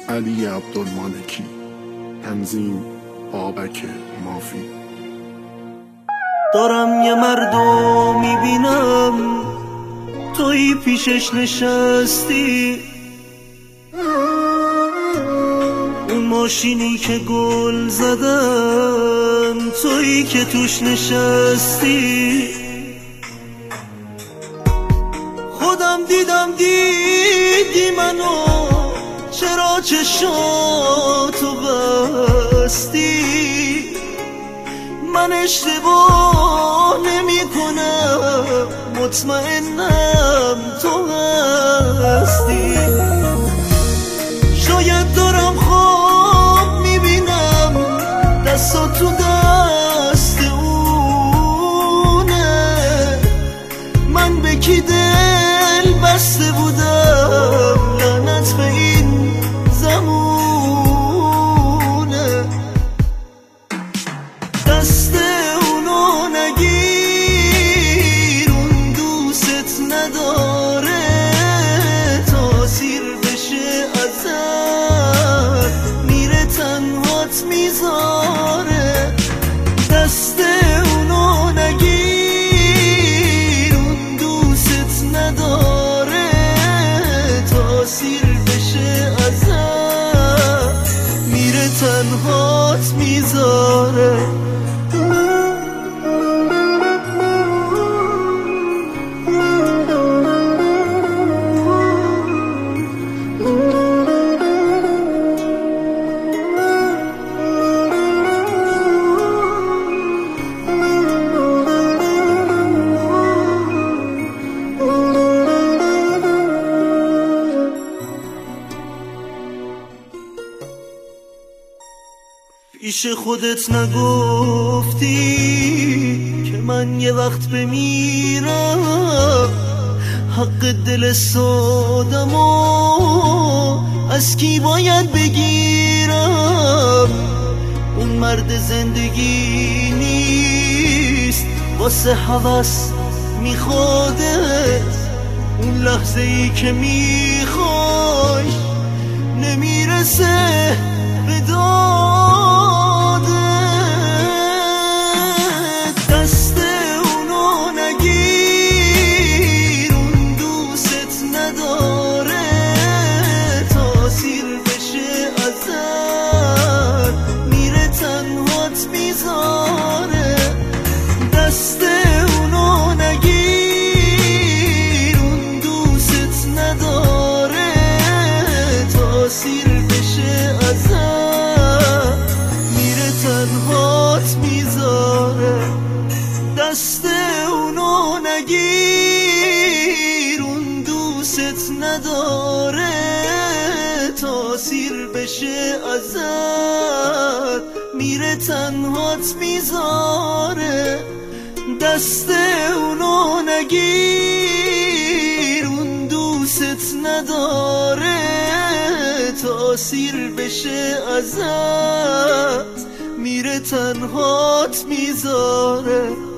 علی عبدالمالکی. تنظیم بابک مافی. دارم یه مردو میبینم توی پیشش نشستی، اون ماشینی که گل زدن توی که توش نشستی. خودم دیدی منو، چرا چشاتو بستی؟ من اشتباه نمی کنم، مطمئنم تو هستی. شاید دارم خواب میبینم دستا تو دست اونه، من به کی دل بسته بودم، لعنت به این زمونه. دست اونو نگیر، اون دوست نداره، تاثیر بشه ازت میره تنهات میذاره. دست اونو نگیر، اون دوست نداره، تاثیر بشه ازت میره تنهات میذاره. پیش خودت نگفتی که من یه وقت بمیرم، حق دل سادمو از کی باید بگیرم؟ اون مرد زندگی نیست، واسه هوس میخوادت، اون لحظه ای که میخوای نمیرسه به داده. دست اونو نگیر، اون دوست نداره، تاثیر بشه ازت میره تنهات میذاره. دست اونو نگیر، اون دوست نداره، تاثیر بشه ازت میره تنهات میذاره. دست اونو نگیر، اون دوست نداره، تاثیر بشه ازت میره تنهات میذاره. دست اونو نگیر، اون دوست نداره، تاثیر بشه ازت میره تنهات میذاره.